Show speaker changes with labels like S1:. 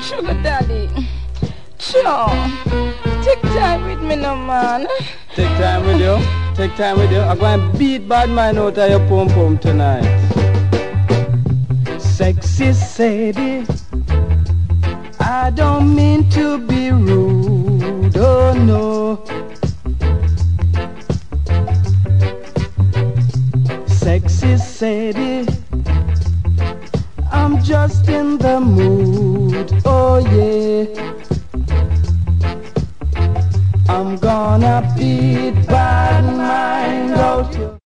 S1: Sugar daddy. Sure. Take time with me, no man.
S2: Take time with you. Take time with you. I'm going to beat bad man out of your pom pom tonight. Sexy Sadie, I don't mean to be rude, oh no. Sexy Sadie, I'm just in the mood, oh yeah. I'm gonna beat bad mind out.